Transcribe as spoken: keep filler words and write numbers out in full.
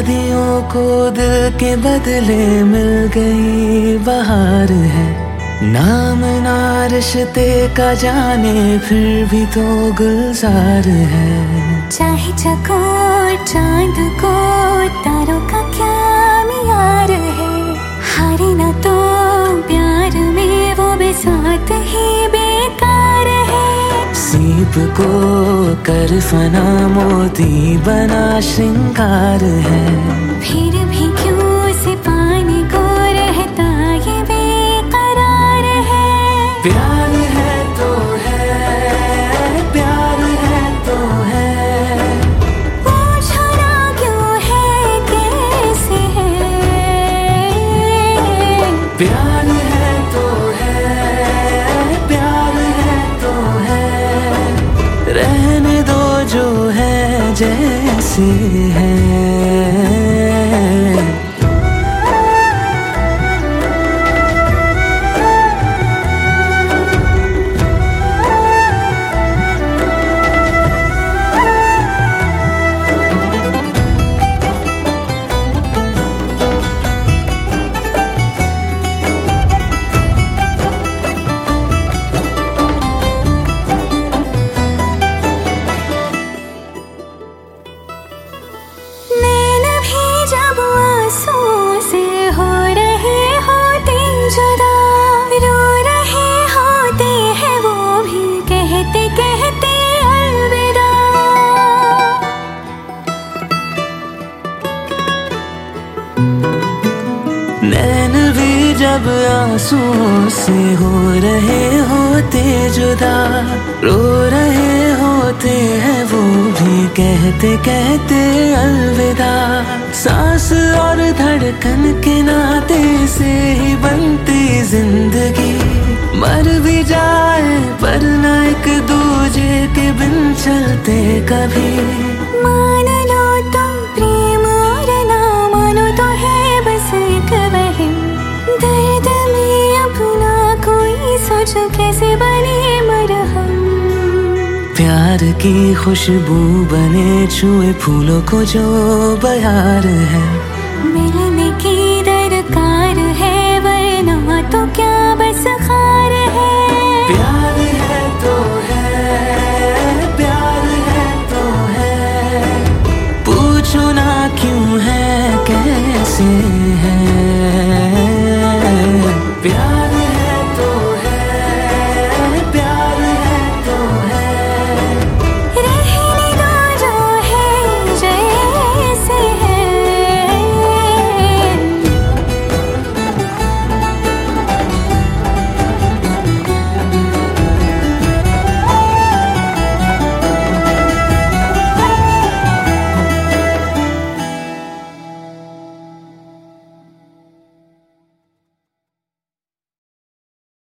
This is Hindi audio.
शादियों को दिल के बदले मिल गई बहार है। नाम ना रिश्ते का जाने फिर भी तो गुलजार है। चाहे चकोर चांद को तारों का क्या मियार है। हारे ना तो प्यार में वो बेसात ही बेकार है। सीप को कर फना मोती बना श्रृंगार है। फिर भी क्यों से पानी को रहता ये बेकरार है। प्यार है तो है, प्यार है तो है। पूछो ना क्यों है कैसे है। प्यार है तो है, प्यार है तो है। रहने दो जो है जैसे है। नैन भी जब आंसुओं से हो रहे होते जुदा, रो रहे होते हैं वो भी कहते कहते अलविदा। सांस और धड़कन के नाते से ही बनती जिंदगी। मर भी जाए पर न एक दूजे के बिन चलते कभी। मान लो तुम प्रेम और ना मानो तो है बस एक वहम। दर्द में अपना कोई सोचो कैसे बने मरहम। प्यार की खुशबू बने छुए फूलों को जो बहार है। मिलने की दरकार है वरना तो क्या बस खार है। प्यार